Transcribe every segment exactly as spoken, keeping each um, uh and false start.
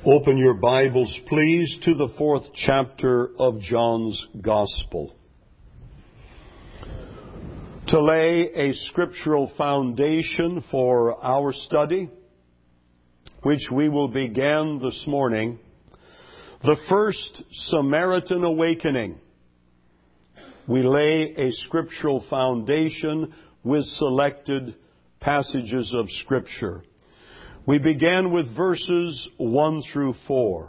Open your Bibles, please, to the fourth chapter of John's Gospel. To lay a scriptural foundation for our study, which we will begin this morning, the first Samaritan awakening. We lay a scriptural foundation with selected passages of Scripture. We began with verses one through four.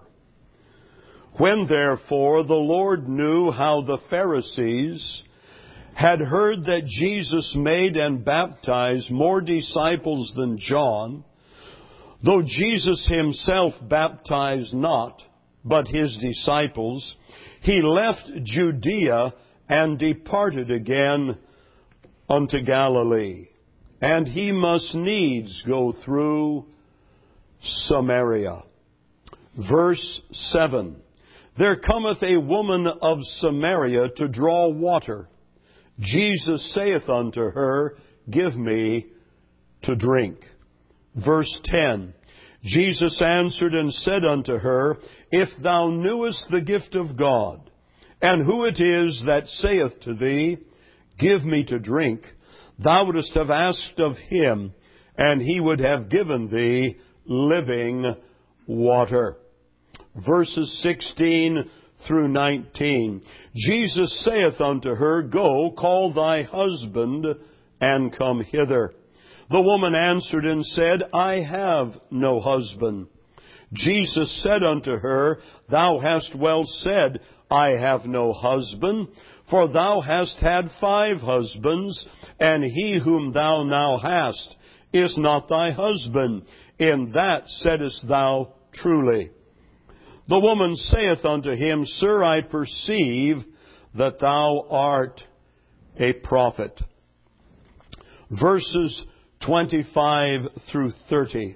When therefore the Lord knew how the Pharisees had heard that Jesus made and baptized more disciples than John, though Jesus himself baptized not, but his disciples, he left Judea and departed again unto Galilee. And he must needs go through Samaria. Verse seven. There cometh a woman of Samaria to draw water. Jesus saith unto her, Give me to drink. Verse ten. Jesus answered and said unto her, If thou knewest the gift of God, and who it is that saith to thee, Give me to drink, thou wouldst have asked of him, and he would have given thee living water. Verses sixteen through nineteen. Jesus saith unto her, Go, call thy husband, and come hither. The woman answered and said, I have no husband. Jesus said unto her, Thou hast well said, I have no husband, for thou hast had five husbands, and he whom thou now hast is not thy husband. In that saidest thou truly. The woman saith unto him, Sir, I perceive that thou art a prophet. Verses twenty-five through thirty.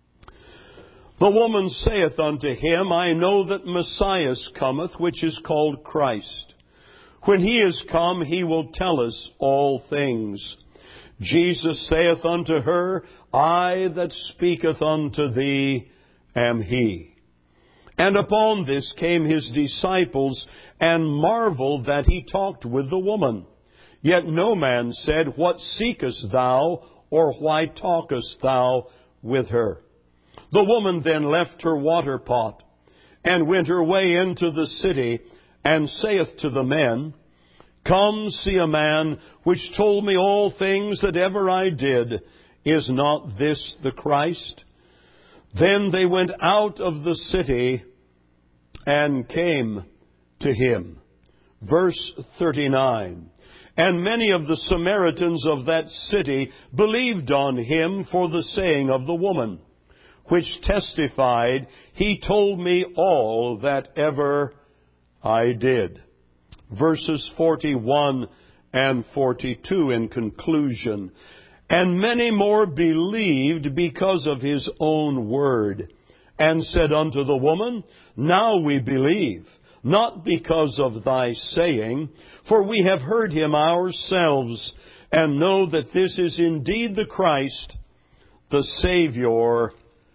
The woman saith unto him, I know that Messiah cometh, which is called Christ. When he is come, he will tell us all things. Jesus saith unto her, I that speaketh unto thee am he. And upon this came his disciples, and marveled that he talked with the woman. Yet no man said, What seekest thou, or why talkest thou with her? The woman then left her water pot, and went her way into the city, and saith to the men, Come see a man which told me all things that ever I did. Is not this the Christ? Then they went out of the city and came to him. Verse thirty-nine. And many of the Samaritans of that city believed on him for the saying of the woman, which testified, He told me all that ever I did. Verses forty-one and forty-two in conclusion. And many more believed because of his own word, and said unto the woman, Now we believe, not because of thy saying, for we have heard him ourselves, and know that this is indeed the Christ, the Savior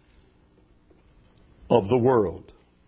of the world.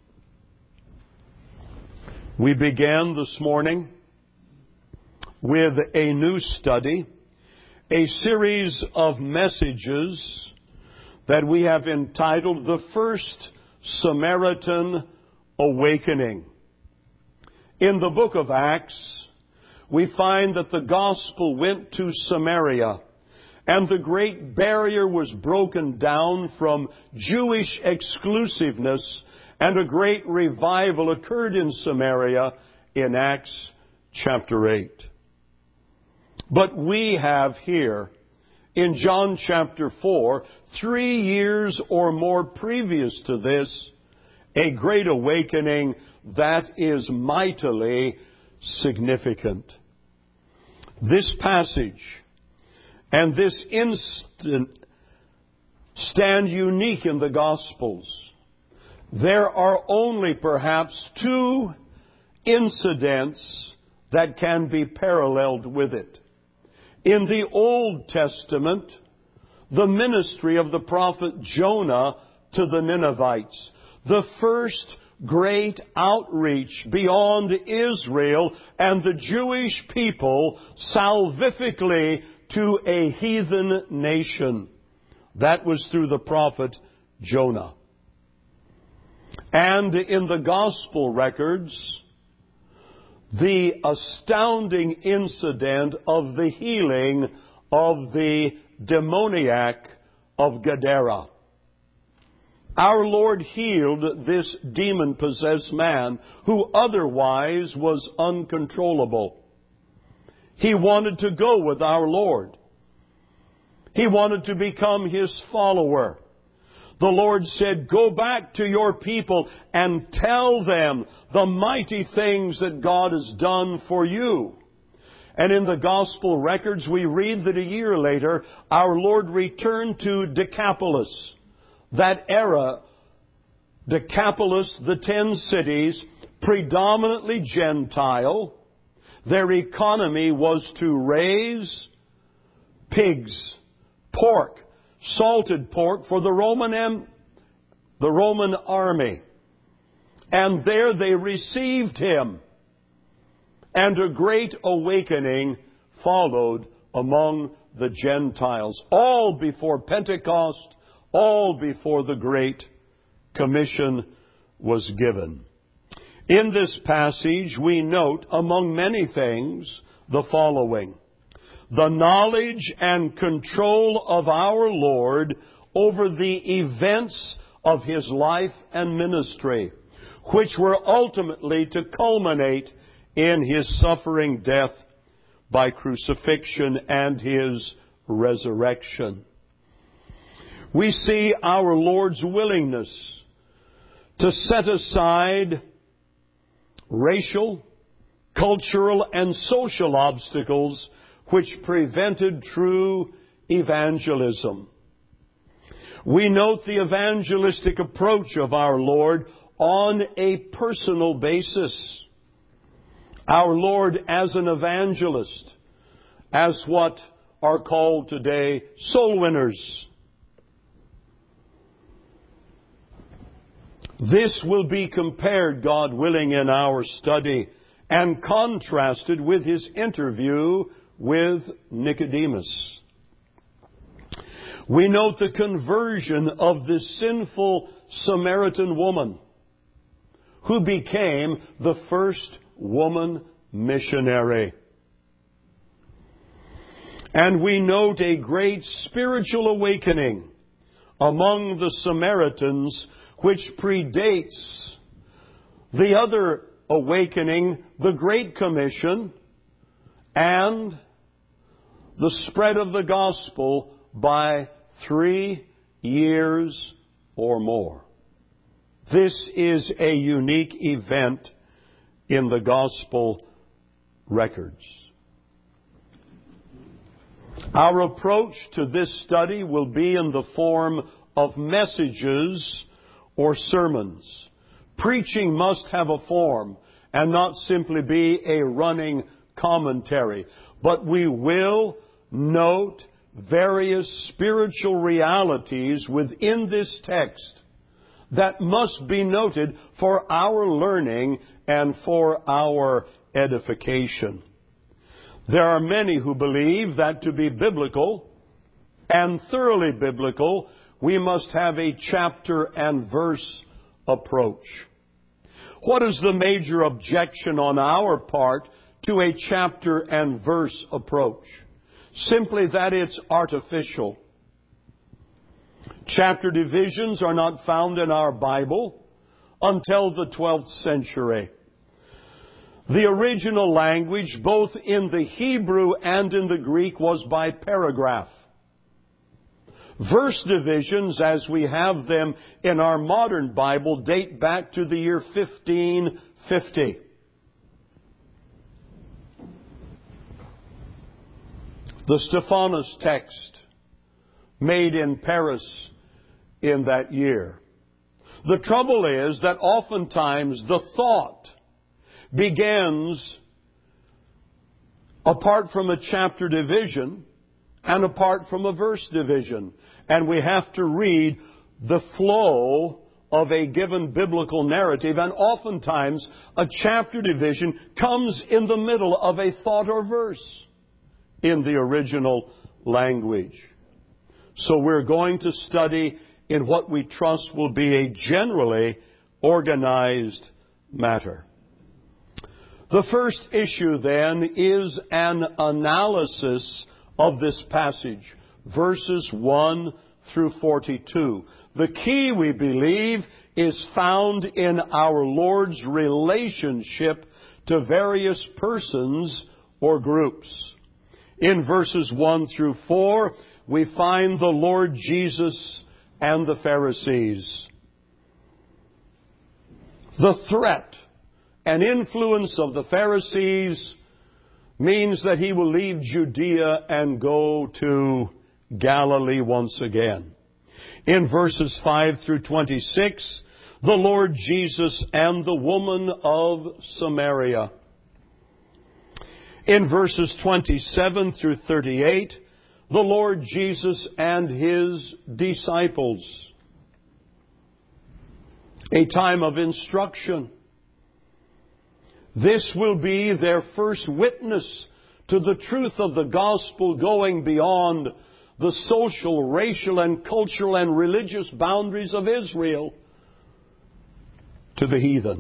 We began this morning with a new study, a series of messages that we have entitled The First Samaritan Awakening. In the book of Acts, we find that the gospel went to Samaria, and the great barrier was broken down from Jewish exclusiveness, and a great revival occurred in Samaria in Acts chapter eight. But we have here, in John chapter four, three years or more previous to this, a great awakening that is mightily significant. This passage and this instant stand unique in the Gospels. There are only perhaps two incidents that can be paralleled with it. In the Old Testament, the ministry of the prophet Jonah to the Ninevites. the first great outreach beyond Israel and the Jewish people salvifically to a heathen nation. That was through the prophet Jonah. And in the gospel records, the astounding incident of the healing of the demoniac of Gadara. Our Lord healed this demon-possessed man who otherwise was uncontrollable. He wanted to go with our Lord. He wanted to become His follower. The Lord said, "Go back to your people and tell them the mighty things that God has done for you." And in the gospel records, we read that a year later, our Lord returned to Decapolis. That era, Decapolis, the ten cities, predominantly Gentile. Their economy was to raise pigs, pork, salted pork for the Roman em- the Roman army. And there they received Him. And a great awakening followed among the Gentiles. All before Pentecost, all before the Great Commission was given. In this passage, we note, among many things, the following: the knowledge and control of our Lord over the events of His life and ministry, which were ultimately to culminate in His suffering death by crucifixion and His resurrection. We see our Lord's willingness to set aside racial, cultural, and social obstacles which prevented true evangelism. We note the evangelistic approach of our Lord on a personal basis. Our Lord as an evangelist, as what are called today soul winners. This will be compared, God willing, in our study and contrasted with His interview with Nicodemus. We note the conversion of this sinful Samaritan woman who became the first woman missionary. And we note a great spiritual awakening among the Samaritans which predates the other awakening, the Great Commission, and the spread of the gospel by three years or more. This is a unique event in the gospel records. Our approach to this study will be in the form of messages or sermons. Preaching must have a form and not simply be a running commentary. But we will note various spiritual realities within this text that must be noted for our learning and for our edification. There are many who believe that to be biblical and thoroughly biblical, we must have a chapter and verse approach. What is the major objection on our part to a chapter and verse approach? Simply that it's artificial. Chapter divisions are not found in our Bible until the twelfth century. The original language, both in the Hebrew and in the Greek, was by paragraph. Verse divisions, as we have them in our modern Bible, date back to the year fifteen fifty. The Stephanus text, made in Paris in that year. The trouble is that oftentimes the thought begins apart from a chapter division and apart from a verse division. And we have to read the flow of a given biblical narrative, and oftentimes a chapter division comes in the middle of a thought or verse in the original language. So we're going to study in what we trust will be a generally organized matter. The first issue then is an analysis of this passage, verses one through forty-two. The key, we believe, is found in our Lord's relationship to various persons or groups. In verses one through four, we find the Lord Jesus and the Pharisees. The threat and influence of the Pharisees means that he will leave Judea and go to Galilee once again. In verses five through twenty-six, the Lord Jesus and the woman of Samaria. In verses twenty-seven through thirty-eight, the Lord Jesus and His disciples. A time of instruction. This will be their first witness to the truth of the gospel, going beyond the social, racial, and cultural and religious boundaries of Israel to the heathen.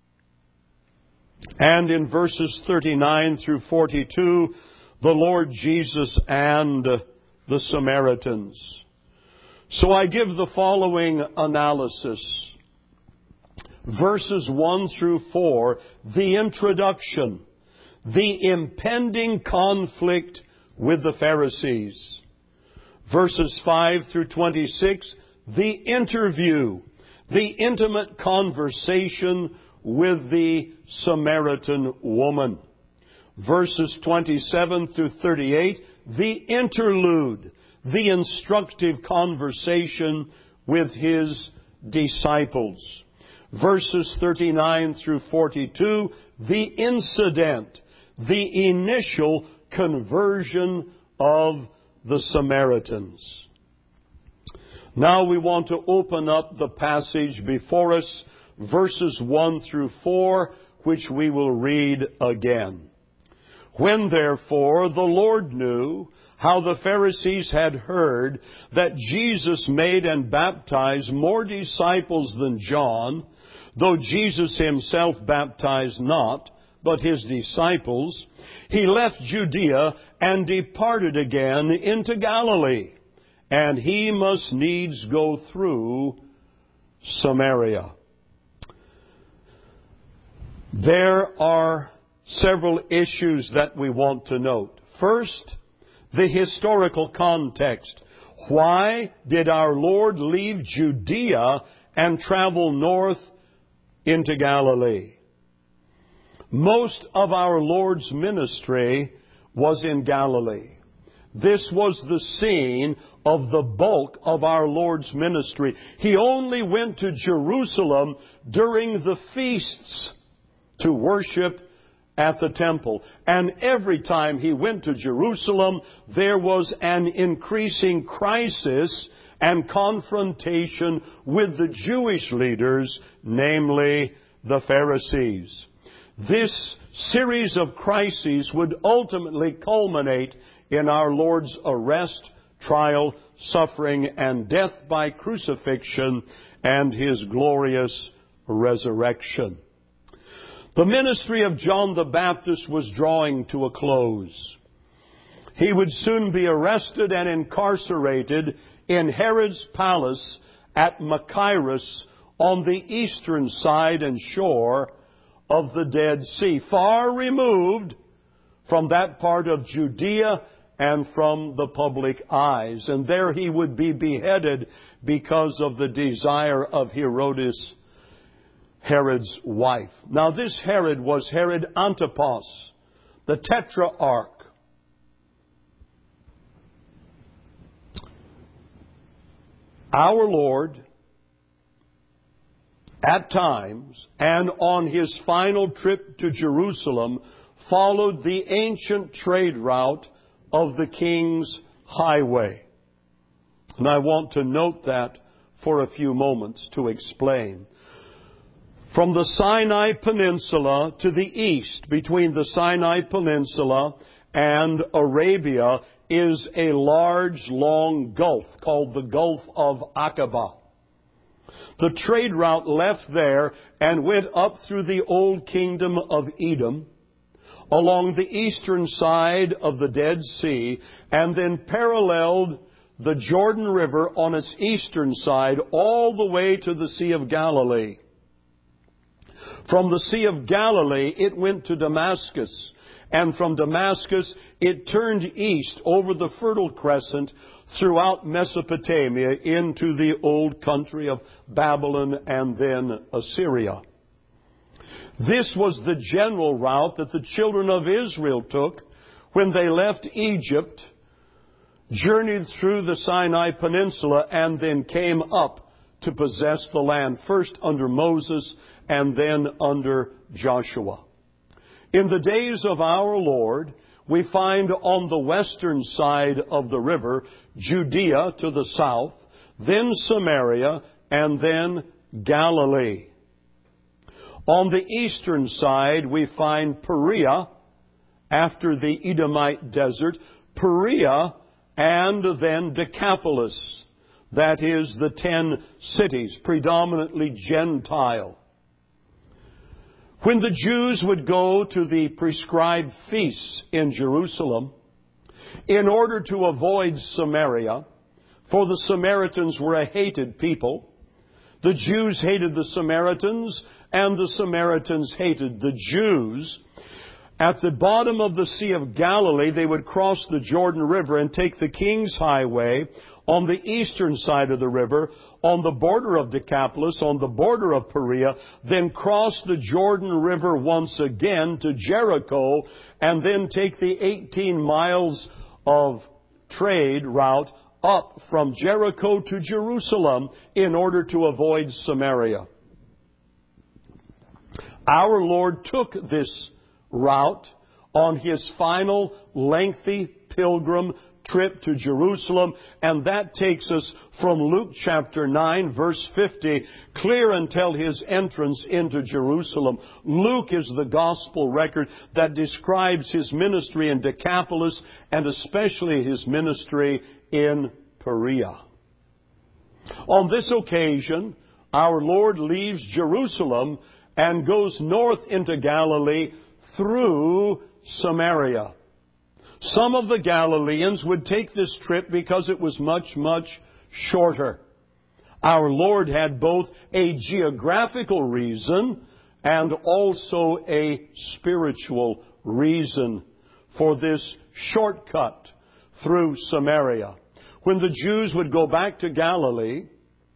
And in verses thirty-nine through forty-two, the Lord Jesus and the Samaritans. So I give the following analysis. Verses one through four, the introduction, the impending conflict with the Pharisees. Verses five through twenty-six, the interview, the intimate conversation with the Samaritan woman. Verses twenty-seven through thirty-eight, the interlude, the instructive conversation with His disciples. Verses thirty-nine through forty-two, the incident, the initial conversion of the Samaritans. Now we want to open up the passage before us, verses one through four, which we will read again. When therefore the Lord knew how the Pharisees had heard that Jesus made and baptized more disciples than John, though Jesus Himself baptized not, but His disciples, He left Judea and departed again into Galilee. And He must needs go through Samaria. There are several issues that we want to note. First, the historical context. Why did our Lord leave Judea and travel north into Galilee? Most of our Lord's ministry was in Galilee. This was the scene of the bulk of our Lord's ministry. He only went to Jerusalem during the feasts to worship at the temple. And every time He went to Jerusalem, there was an increasing crisis and confrontation with the Jewish leaders, namely the Pharisees. This series of crises would ultimately culminate in our Lord's arrest, trial, suffering, and death by crucifixion, and His glorious resurrection. The ministry of John the Baptist was drawing to a close. He would soon be arrested and incarcerated in Herod's palace at Machaerus on the eastern side and shore of the Dead Sea, far removed from that part of Judea and from the public eyes. And there he would be beheaded because of the desire of Herodias, Herod's wife. Now this Herod was Herod Antipas, the Tetrarch. Our Lord, at times, and on His final trip to Jerusalem, followed the ancient trade route of the King's Highway. And I want to note that for a few moments to explain. From the Sinai Peninsula to the east, between the Sinai Peninsula and Arabia, is a large, long gulf called the Gulf of Aqaba. The trade route left there and went up through the old kingdom of Edom, along the eastern side of the Dead Sea, and then paralleled the Jordan River on its eastern side all the way to the Sea of Galilee. From the Sea of Galilee, it went to Damascus, and from Damascus, it turned east over the Fertile Crescent throughout Mesopotamia into the old country of Babylon and then Assyria. This was the general route that the children of Israel took when they left Egypt, journeyed through the Sinai Peninsula, and then came up to possess the land, first under Moses and then under Joshua. In the days of our Lord, we find on the western side of the river, Judea to the south, then Samaria, and then Galilee. On the eastern side, we find Perea, after the Edomite desert, Perea, and then Decapolis. That is the ten cities, predominantly Gentile. When the Jews would go to the prescribed feasts in Jerusalem, in order to avoid Samaria, for the Samaritans were a hated people, the Jews hated the Samaritans, and the Samaritans hated the Jews. At the bottom of the Sea of Galilee, they would cross the Jordan River and take the King's Highway on the eastern side of the river, on the border of Decapolis, on the border of Perea, then cross the Jordan River once again to Jericho, and then take the eighteen miles of trade route up from Jericho to Jerusalem in order to avoid Samaria. Our Lord took this route on His final lengthy pilgrim trip to Jerusalem, and that takes us from Luke chapter nine, verse fifty, clear until His entrance into Jerusalem. Luke is the gospel record that describes His ministry in Decapolis, and especially His ministry in Perea. On this occasion, our Lord leaves Jerusalem and goes north into Galilee through Samaria. Some of the Galileans would take this trip because it was much, much shorter. Our Lord had both a geographical reason and also a spiritual reason for this shortcut through Samaria. When the Jews would go back to Galilee,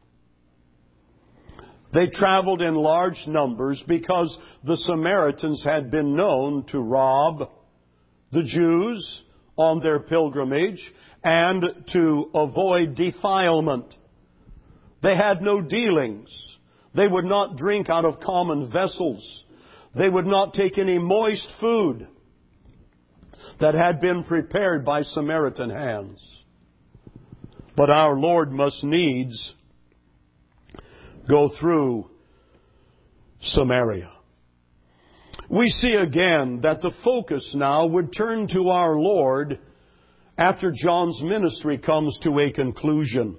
they traveled in large numbers because the Samaritans had been known to rob the Jews on their pilgrimage and to avoid defilement. They had no dealings. They would not drink out of common vessels. They would not take any moist food that had been prepared by Samaritan hands. But our Lord must needs go through Samaria. We see again that the focus now would turn to our Lord after John's ministry comes to a conclusion.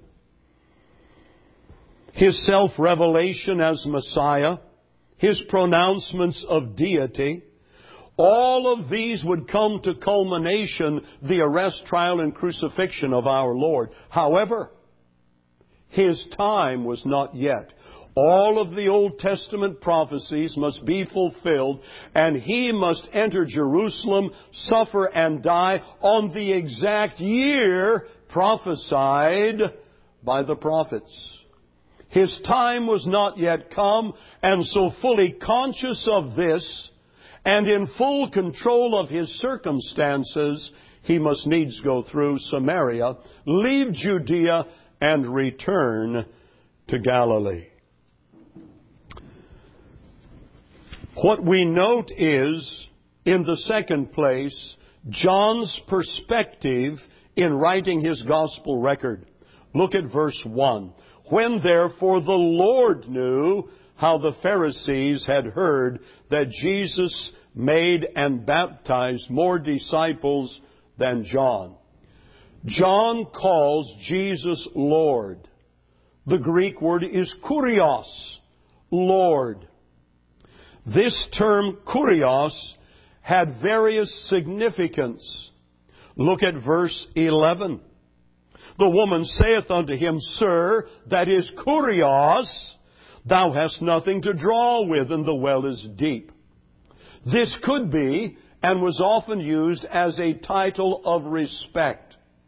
His self-revelation as Messiah, His pronouncements of deity, all of these would come to culmination, the arrest, trial, and crucifixion of our Lord. However, His time was not yet. All of the Old Testament prophecies must be fulfilled, and He must enter Jerusalem, suffer, and die on the exact year prophesied by the prophets. His time was not yet come, and so fully conscious of this, and in full control of His circumstances, He must needs go through Samaria, leave Judea, and return to Galilee. What we note is, in the second place, John's perspective in writing his gospel record. Look at verse one. When therefore the Lord knew how the Pharisees had heard that Jesus made and baptized more disciples than John. John calls Jesus Lord. The Greek word is kurios, Lord. This term kurios had various significance. Look at verse eleven. The woman saith unto him, Sir, that is kurios, thou hast nothing to draw with, and the well is deep. This could be, and was often used as a title of respect.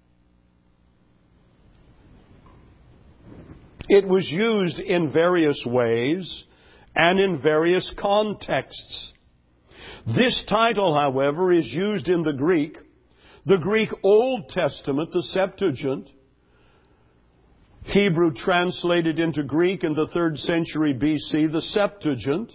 It was used in various ways and in various contexts. This title, however, is used in the Greek, the Greek Old Testament, the Septuagint, Hebrew translated into Greek in the third century B C, the Septuagint,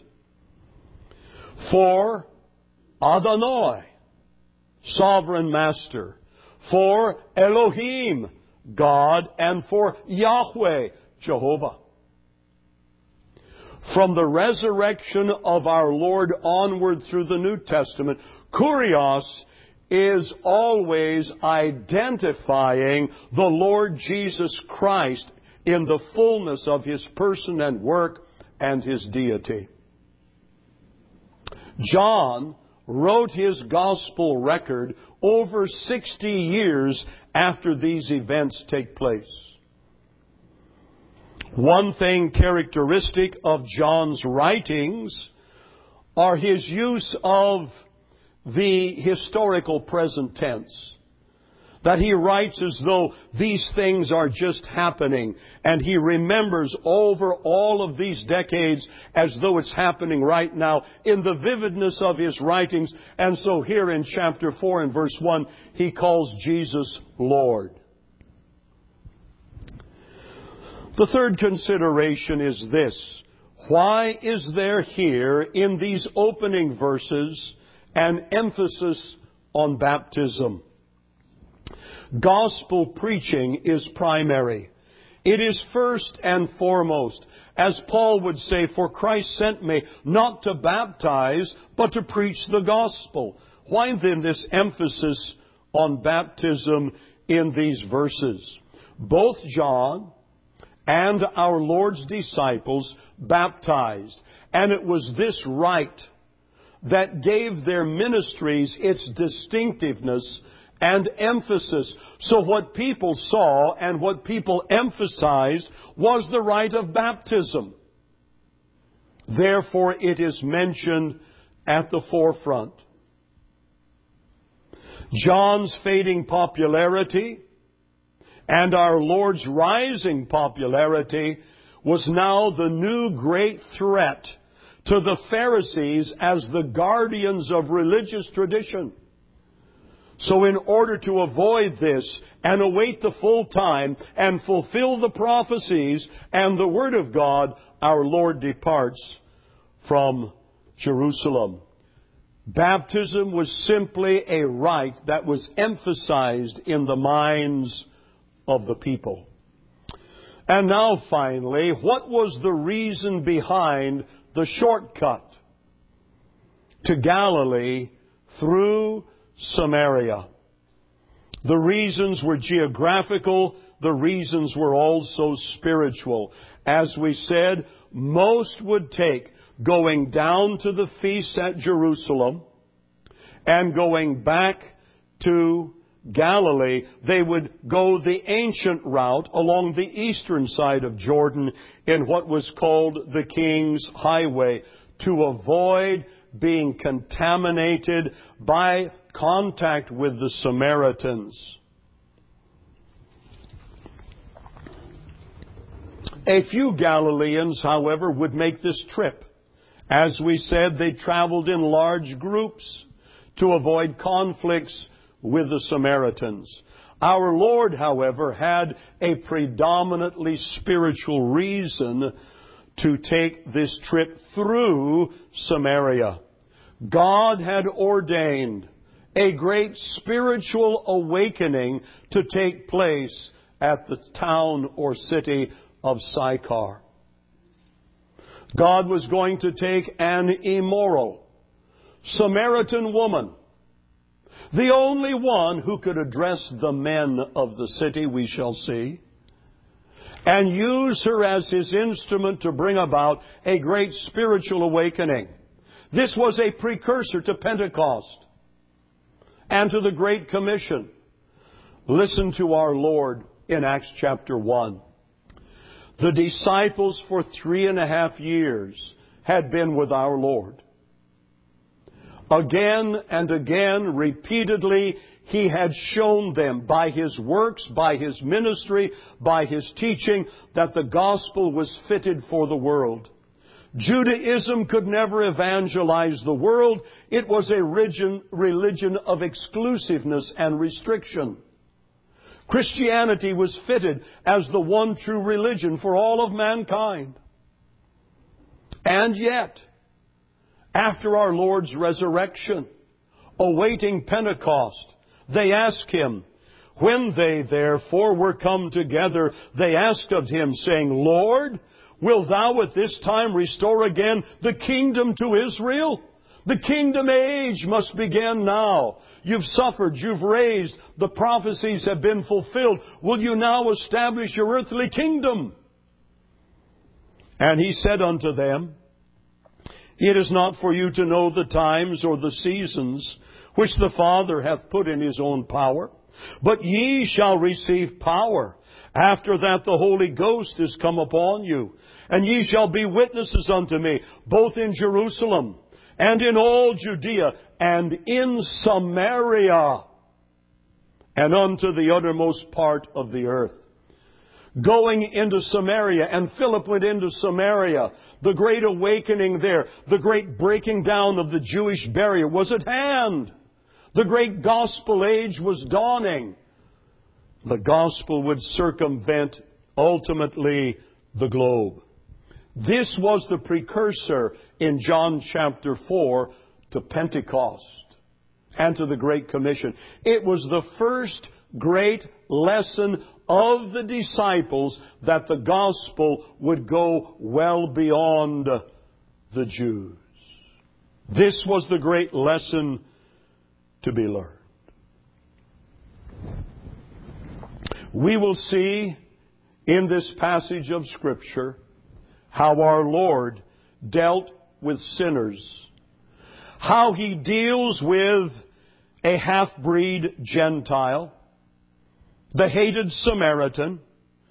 for Adonai, sovereign master, for Elohim, God, and for Yahweh, Jehovah. From the resurrection of our Lord onward through the New Testament, kurios is always identifying the Lord Jesus Christ in the fullness of His person and work and His deity. John wrote his gospel record over sixty years after these events take place. One thing characteristic of John's writings are his use of the historical present tense. That he writes as though these things are just happening, and he remembers over all of these decades as though it's happening right now in the vividness of his writings. And so here in chapter four and verse one, he calls Jesus Lord. The third consideration is this. Why is there here in these opening verses an emphasis on baptism? Gospel preaching is primary. It is first and foremost. As Paul would say, for Christ sent me not to baptize, but to preach the gospel. Why then this emphasis on baptism in these verses? Both John and our Lord's disciples baptized. And it was this rite that gave their ministries its distinctiveness and emphasis. So what people saw and what people emphasized was the rite of baptism. Therefore, it is mentioned at the forefront. John's fading popularity and our Lord's rising popularity was now the new great threat to the Pharisees as the guardians of religious tradition. So in order to avoid this and await the full time and fulfill the prophecies and the Word of God, our Lord departs from Jerusalem. Baptism was simply a rite that was emphasized in the minds of the people. And now finally, what was the reason behind the shortcut to Galilee through Samaria? The reasons were geographical. The reasons were also spiritual. As we said, most would take going down to the feast at Jerusalem and going back to Galilee. They would go the ancient route along the eastern side of Jordan in what was called the King's Highway to avoid being contaminated by contact with the Samaritans. A few Galileans, however, would make this trip. As we said, they traveled in large groups to avoid conflicts with the Samaritans. Our Lord, however, had a predominantly spiritual reason to take this trip through Samaria. God had ordained a great spiritual awakening to take place at the town or city of Sychar. God was going to take an immoral Samaritan woman, the only one who could address the men of the city, we shall see, and use her as His instrument to bring about a great spiritual awakening. This was a precursor to Pentecost and to the Great Commission. Listen to our Lord in Acts chapter one. The disciples for three and a half years had been with our Lord. Again and again, repeatedly, He had shown them by His works, by His ministry, by His teaching, that the gospel was fitted for the world. Judaism could never evangelize the world. It was a religion, religion of exclusiveness and restriction. Christianity was fitted as the one true religion for all of mankind. And yet, after our Lord's resurrection, awaiting Pentecost, they asked Him, when they therefore were come together, they asked of Him, saying, Lord, wilt Thou at this time restore again the kingdom to Israel? The kingdom age must begin now. You've suffered, you've raised, the prophecies have been fulfilled. Will you now establish your earthly kingdom? And He said unto them, It is not for you to know the times or the seasons which the Father hath put in His own power, but ye shall receive power. After that the Holy Ghost is come upon you, and ye shall be witnesses unto me, both in Jerusalem, and in all Judea, and in Samaria, and unto the uttermost part of the earth. Going into Samaria, and Philip went into Samaria. The great awakening there, the great breaking down of the Jewish barrier was at hand. The great gospel age was dawning. The gospel would circumvent, ultimately, the globe. This was the precursor in John chapter four to Pentecost and to the Great Commission. It was the first great lesson of the disciples that the gospel would go well beyond the Jews. This was the great lesson to be learned. We will see in this passage of Scripture how our Lord dealt with sinners, how He deals with a half-breed Gentile, the hated Samaritan,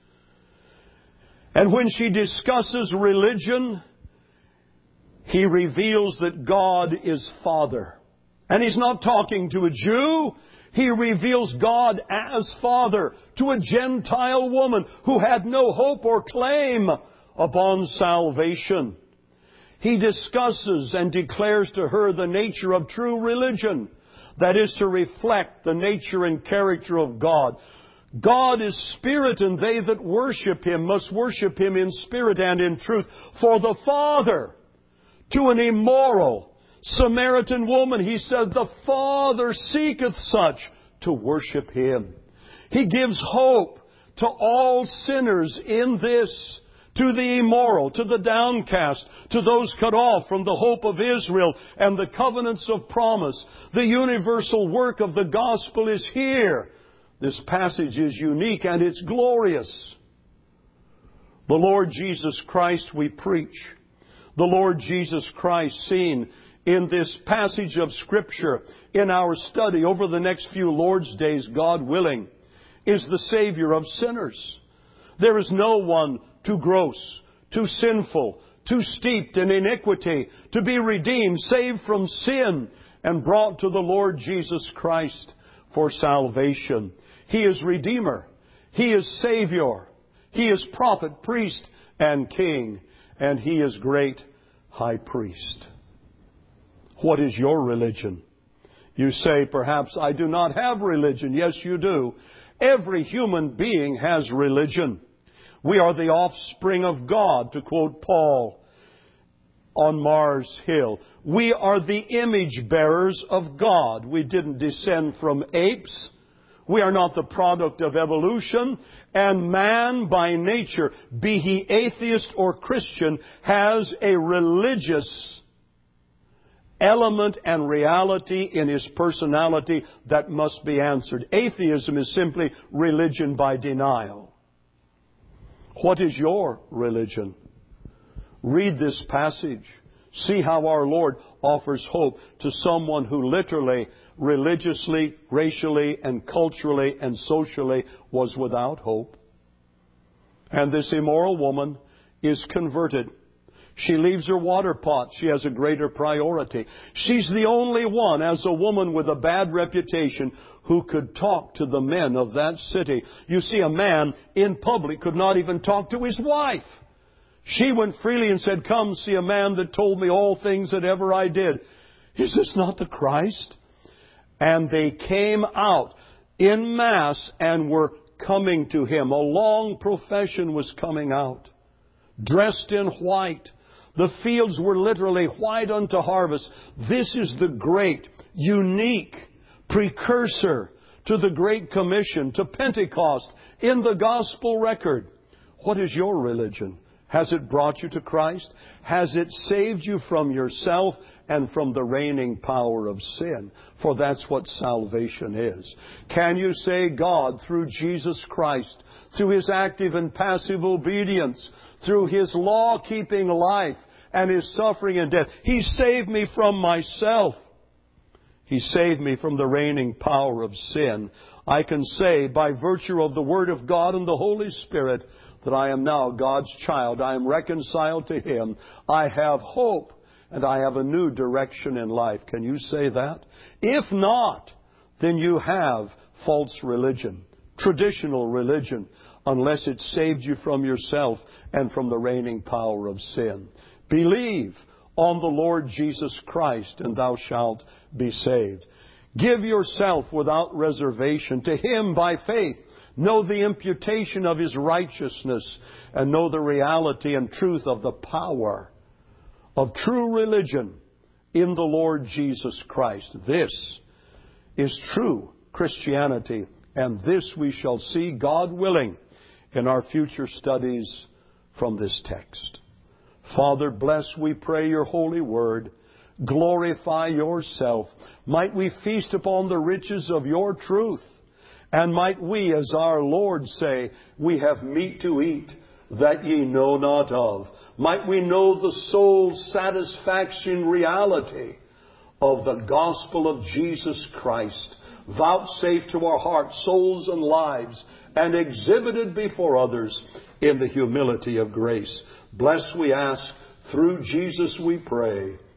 and when she discusses religion, He reveals that God is Father. And He's not talking to a Jew. He reveals God as Father to a Gentile woman who had no hope or claim upon salvation. He discusses and declares to her the nature of true religion, that is to reflect the nature and character of God. God is spirit, and they that worship Him must worship Him in spirit and in truth. For the Father, to an immoral Samaritan woman, He said, the Father seeketh such to worship Him. He gives hope to all sinners in this, to the immoral, to the downcast, to those cut off from the hope of Israel and the covenants of promise. The universal work of the gospel is here. This passage is unique and it's glorious. The Lord Jesus Christ we preach. The Lord Jesus Christ seen in this passage of Scripture in our study over the next few Lord's days, God willing, is the Savior of sinners. There is no one too gross, too sinful, too steeped in iniquity to be redeemed, saved from sin, and brought to the Lord Jesus Christ for salvation. He is Redeemer. He is Savior. He is Prophet, Priest, and King. And He is Great High Priest. What is your religion? You say, perhaps, I do not have religion. Yes, you do. Every human being has religion. We are the offspring of God, to quote Paul on Mars Hill. We are the image bearers of God. We didn't descend from apes. We are not the product of evolution. And man by nature, be he atheist or Christian, has a religious element and reality in his personality that must be answered. Atheism is simply religion by denial. What is your religion? Read this passage. See how our Lord offers hope to someone who literally, religiously, racially, and culturally and socially was without hope. And this immoral woman is converted. She leaves her water pot. She has a greater priority. She's the only one, as a woman with a bad reputation, who could talk to the men of that city. You see, a man in public could not even talk to his wife. She went freely and said, "Come, see a man that told me all things that ever I did. Is this not the Christ?" And they came out en masse and were coming to him. A long procession was coming out, dressed in white. The fields were literally white unto harvest. This is the great, unique precursor to the Great Commission, to Pentecost, in the gospel record. What is your religion? Has it brought you to Christ? Has it saved you from yourself and from the reigning power of sin? For that's what salvation is. Can you say, God, through Jesus Christ, through His active and passive obedience, through His law-keeping life and His suffering and death, He saved me from myself. He saved me from the reigning power of sin. I can say, by virtue of the Word of God and the Holy Spirit, that I am now God's child. I am reconciled to Him. I have hope, and I have a new direction in life. Can you say that? If not, then you have false religion, traditional religion, unless it saved you from yourself and from the reigning power of sin. Believe on the Lord Jesus Christ, and thou shalt be saved. Give yourself without reservation to Him by faith. Know the imputation of His righteousness, and know the reality and truth of the power of true religion in the Lord Jesus Christ. This is true Christianity, and this we shall see, God willing, in our future studies from this text. Father, bless, we pray, Your holy word. Glorify Yourself. Might we feast upon the riches of Your truth. And might we, as our Lord, say, we have meat to eat that ye know not of. Might we know the soul's satisfaction reality of the gospel of Jesus Christ, vouchsafed to our hearts, souls, and lives, and exhibited before others in the humility of grace. Bless, we ask, through Jesus we pray.